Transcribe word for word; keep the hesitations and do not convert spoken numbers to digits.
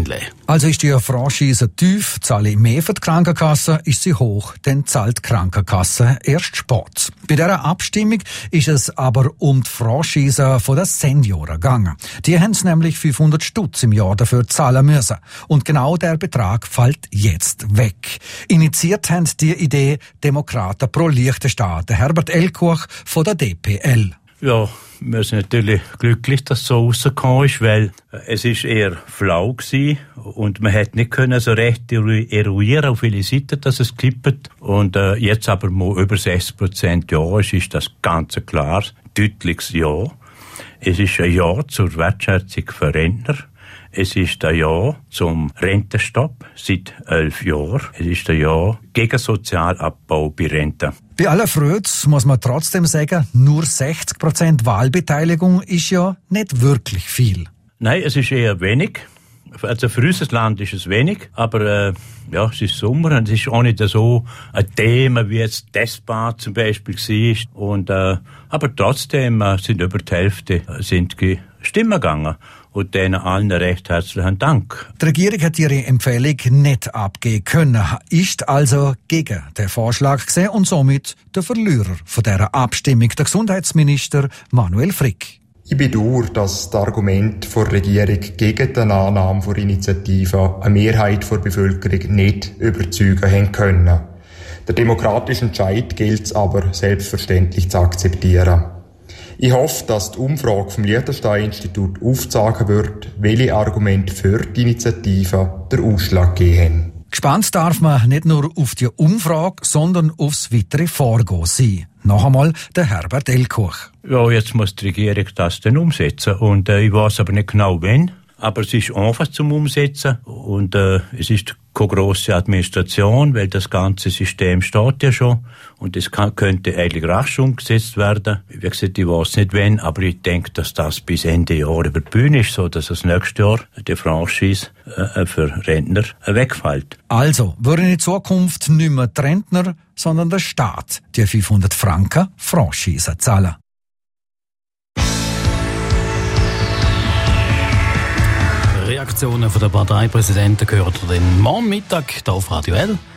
Brändle. Also ist die Franchise tief, zahle ich mehr für die Krankenkasse, ist sie hoch, dann zahlt die Krankenkasse erst spät. Bei dieser Abstimmung ist es aber um die Franchise von den Senioren gegangen. Die haben es nämlich fünfhundert Stutz im Jahr dafür zahlen müssen. Und genau der Betrag fällt jetzt weg. Initiiert haben die Idee Demokraten pro Liechtenstein, Herbert Elkuch von der D P L. Ja, wir sind natürlich glücklich, dass es so rausgekommen ist, weil es ist eher flau gewesen und man hätte nicht können so recht eruieren, auf welche Seite dass es kippt. Und äh, jetzt aber mal über sechzig Prozent Ja ist, ist das ganz klar, deutliches Ja. Es ist ein Ja zur Wertschätzung für Rentner. Es ist ein Ja zum Rentenstopp seit elf Jahren. Es ist ein Ja gegen Sozialabbau bei Renten. Bei aller Freude muss man trotzdem sagen, nur sechzig Prozent Wahlbeteiligung ist ja nicht wirklich viel. Nein, es ist eher wenig. Also für unser Land ist es wenig, aber äh, ja, es ist Sommer und es ist auch nicht so ein Thema, wie jetzt Testbad zum Beispiel war. Und, äh, aber trotzdem äh, sind über die Hälfte sind Stimmen gegangen. Und denen allen recht herzlichen Dank. Die Regierung hat ihre Empfehlung nicht abgeben können, ist also gegen den Vorschlag gesehen und somit der Verlierer von dieser Abstimmung, der Gesundheitsminister Manuel Frick. Ich bedauere, dass das Argument der Regierung gegen die Annahme der Initiative eine Mehrheit der Bevölkerung nicht überzeugen haben können. Der demokratische Entscheid gilt es aber selbstverständlich zu akzeptieren. Ich hoffe, dass die Umfrage vom Liechtenstein-Institut aufzeigen wird, welche Argumente für die Initiative den Ausschlag gegeben haben. Gespannt darf man nicht nur auf die Umfrage, sondern aufs weitere Vorgehen sein. Noch einmal der Herbert Elkuch. Ja, jetzt muss die Regierung das dann umsetzen. Und äh, ich weiß aber nicht genau, wann. Aber es ist einfach zum Umsetzen. Und äh, es ist keine grosse Administration, weil das ganze System steht ja schon. Und es kann, könnte eigentlich rasch umgesetzt werden. Wie gesagt, ich weiß nicht wann, aber ich denke, dass das bis Ende Jahr über die Bühne ist, so dass das nächste Jahr die Franchise äh, für Rentner äh, wegfällt. Also würden in Zukunft nicht mehr die Rentner, sondern der Staat die fünfhundert Franken Franchise zahlen. Reaktionen von der Parteipräsidenten gehört den morgen Mittag hier auf Radio L.